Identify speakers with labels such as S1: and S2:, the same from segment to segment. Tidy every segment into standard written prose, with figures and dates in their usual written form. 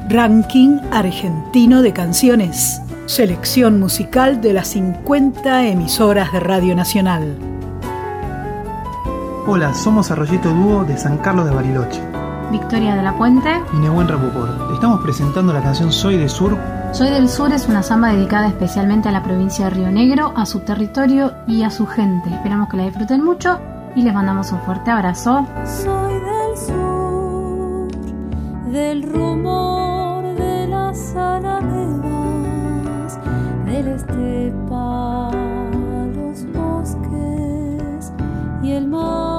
S1: Ranking argentino de canciones. Selección musical de las 50 emisoras de Radio Nacional.
S2: Hola, somos Arroyito Dúo de San Carlos de Bariloche.
S3: Victoria de la Puente
S2: y Nehuen Rapoport. Te estamos presentando la canción Soy del Sur.
S3: Soy del Sur es una samba dedicada especialmente a la provincia de Río Negro, a su territorio y a su gente. Esperamos que la disfruten mucho y les mandamos un fuerte abrazo.
S4: Soy del sur, del rumor de las alamedas, del estepa, los bosques y el mar.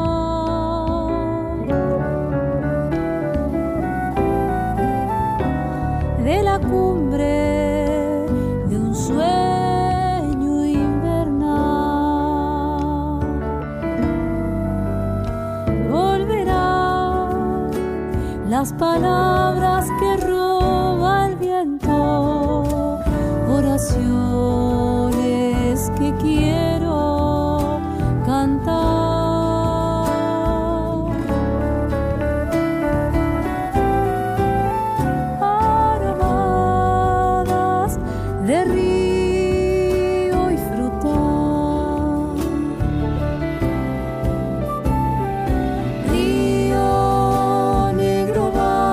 S4: De la cumbre de un sueño invernal volverán las palabras que roba el viento, oraciones que quiero cantar. De río y frutal, Río Negro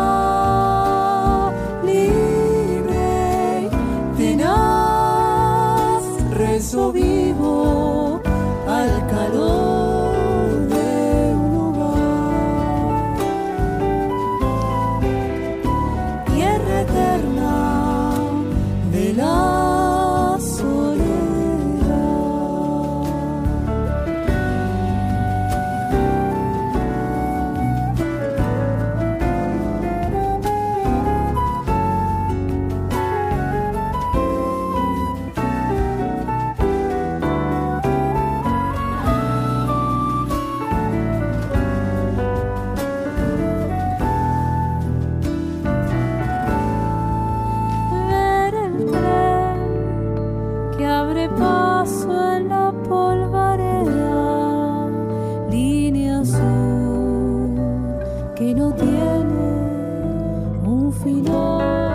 S4: va libre, tenaz, rezo vivo al calor de un hogar, tierra eterna de la paso en la polvareda, línea azul que no tiene un final.